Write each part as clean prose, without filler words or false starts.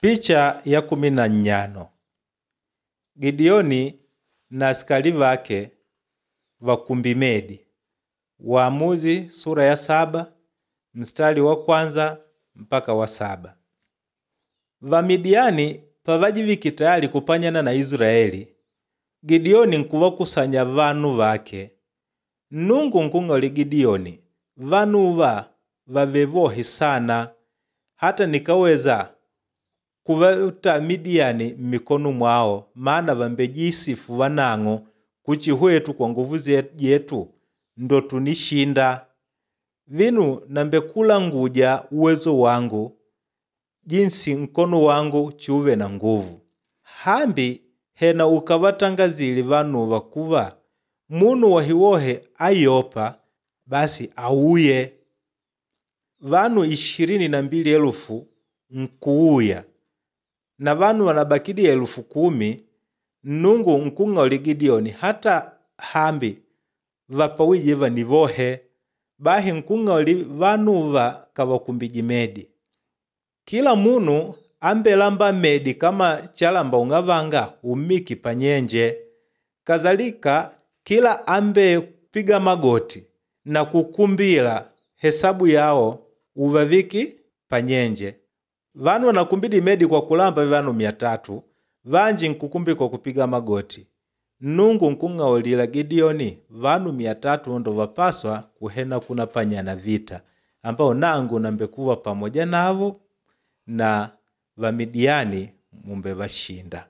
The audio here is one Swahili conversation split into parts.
Picha ya 15. Gideoni na askari wake vakumbi Medi. Waamuzi sura ya 7 mstari wa 1 mpaka wa 7. Vamidiani pavajiwiki tayari kupanyana na Israeli. Gideoni nkuvakusanya vanu vake. Nungu nkung'oli Gideoni, vanuva vavevohi sana, hata nikaweza kuvaita Midiani mmikono mwao, maana vambejisifu vanang'o kuchi hwetu kwa nguvu yetu ndo tunishinda. Vinu nambekula nguja uwezo wangu, jinsi mkono wangu chuve na nguvu. Hambi hena ukavatangazili vanu vakuva munu wahiwohe ayopa, basi auye. Vanu 22,000 nkuuya na vanu wanabakidi 10,000. Nungu nkung'oli Gideoni hata hambi vapawije vanivohe, bahi nkung'oli vanuva kavakumbiji Medi. Kila munu ambelamba Medi kama chalamba ung'avanga umiki panyenje. Kazalika kila ambe piga magoti na kukumbila hesabu yao uvaviki panyenje. Vanu wanakumbidi Medi kwa kulamba vanu 300, vanji nkukumbi kwa kupiga magoti. Nungu nkung'aulila Gideoni vanu 300 ndo vapaswa kuhena kuna panyana vita, ambao nangu nambekuwa pamoja navo na Vamidiani mumbe vashinda.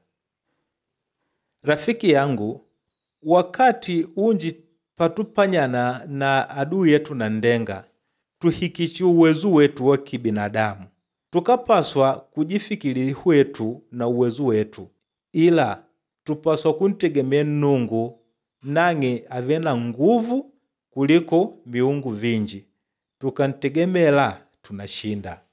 Rafiki yangu, wakati unji patupanyana na adui yetu na ndenga, tuhikichi uwezu wetu wa kibinadamu. Tukapaswa kujifikiri hwetu na uwezu wetu, ila tupaswa kuntegemea Nungu, nange avena nguvu kuliko miungu vinji. Tukantegemela tunashinda.